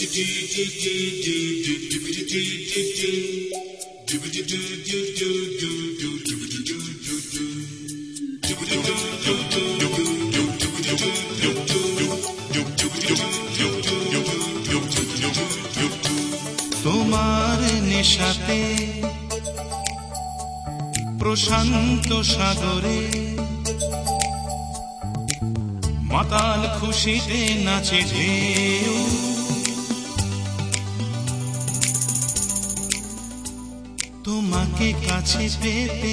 তোমার নেশাতে প্রশান্ত সাগরে মাতাল খুশিতে নাচে ঢেউ, তোমাকে কাছে পেতে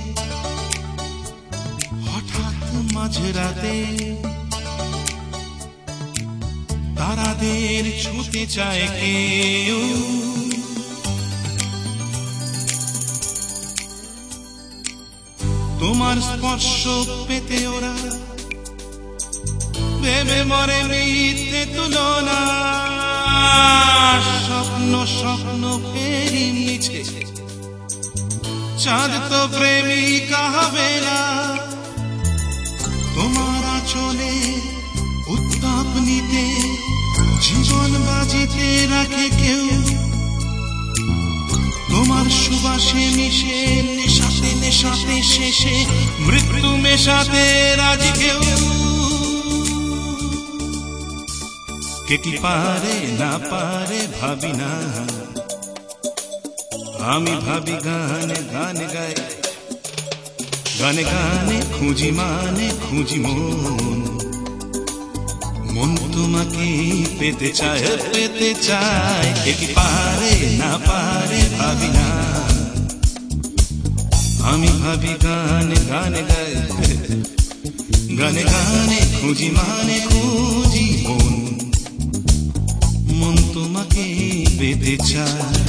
হঠাৎ মাঝরাতে তারাদের ছুঁতে চায় কেউ। তোমার স্পর্শ পেতে ওরা ভেবে মরে মিথ্যে তুলনা, স্বপ্ন স্বপ্ন ফেরি মিছে চাঁদ তো প্রেমিকা হবে না। তোমার আঁচলে উত্তাপ নিতে জীবন বাজিতে রাখে কেউ, তোমার সুবাসে মিশে নেশাতে নেশাতে শেষে মৃত্যু মেশাতে রাজি কেউ। কে কি পারে না পারে ভাবি না, আমি ভাবি গানে গানে গাই, গানে গানে খুঁজি মানে খুঁজি মন, মন তোমাকে পেতে চায় পেতে চায়। কে কি পারে না পারে ভাবি না, আমি ভাবি গানে গানে গাই, গানে গানে খুঁজি মানে খুঁজি মন, মন তোমাকে পেতে চায়।